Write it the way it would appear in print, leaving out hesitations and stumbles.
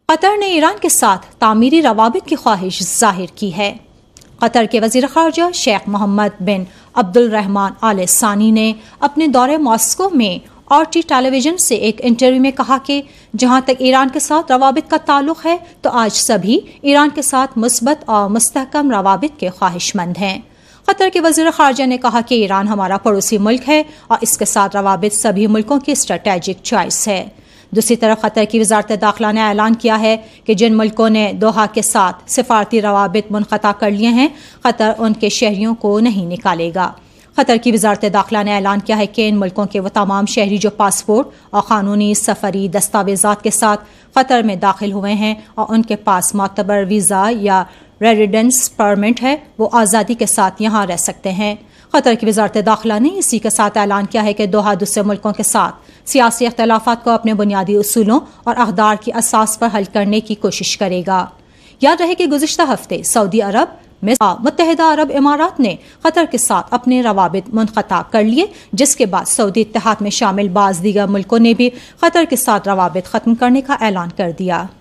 قطر نے ایران کے ساتھ تعمیری روابط کی خواہش ظاہر کی ہے۔ قطر کے وزیر خارجہ شیخ محمد بن عبد الرحمن آل ثانی نے اپنے دورے ماسکو میں RT ٹیلی ویژن سے ایک انٹرویو میں کہا کہ جہاں تک ایران کے ساتھ روابط کا تعلق ہے تو آج سبھی ایران کے ساتھ مثبت اور مستحکم روابط کے خواہش مند ہیں۔ قطر کے وزیر خارجہ نے کہا کہ ایران ہمارا پڑوسی ملک ہے اور اس کے ساتھ روابط سبھی ملکوں کی اسٹریٹجک چوائس ہے۔ دوسری طرف قطر کی وزارت داخلہ نے اعلان کیا ہے کہ جن ملکوں نے دوحہ کے ساتھ سفارتی روابط منقطع کر لیے ہیں، قطر ان کے شہریوں کو نہیں نکالے گا۔ قطر کی وزارت داخلہ نے اعلان کیا ہے کہ ان ملکوں کے وہ تمام شہری جو پاسپورٹ اور قانونی سفری دستاویزات کے ساتھ قطر میں داخل ہوئے ہیں اور ان کے پاس معتبر ویزا یا ریزیڈنس پرمٹ ہے، وہ آزادی کے ساتھ یہاں رہ سکتے ہیں۔ قطر کی وزارت داخلہ نے اسی کے ساتھ اعلان کیا ہے کہ دوحہ دوسرے ملکوں کے ساتھ سیاسی اختلافات کو اپنے بنیادی اصولوں اور اقدار کی اساس پر حل کرنے کی کوشش کرے گا۔ یاد رہے کہ گزشتہ ہفتے سعودی عرب متحدہ عرب امارات نے قطر کے ساتھ اپنے روابط منقطع کر لیے، جس کے بعد سعودی اتحاد میں شامل بعض دیگر ملکوں نے بھی قطر کے ساتھ روابط ختم کرنے کا اعلان کر دیا۔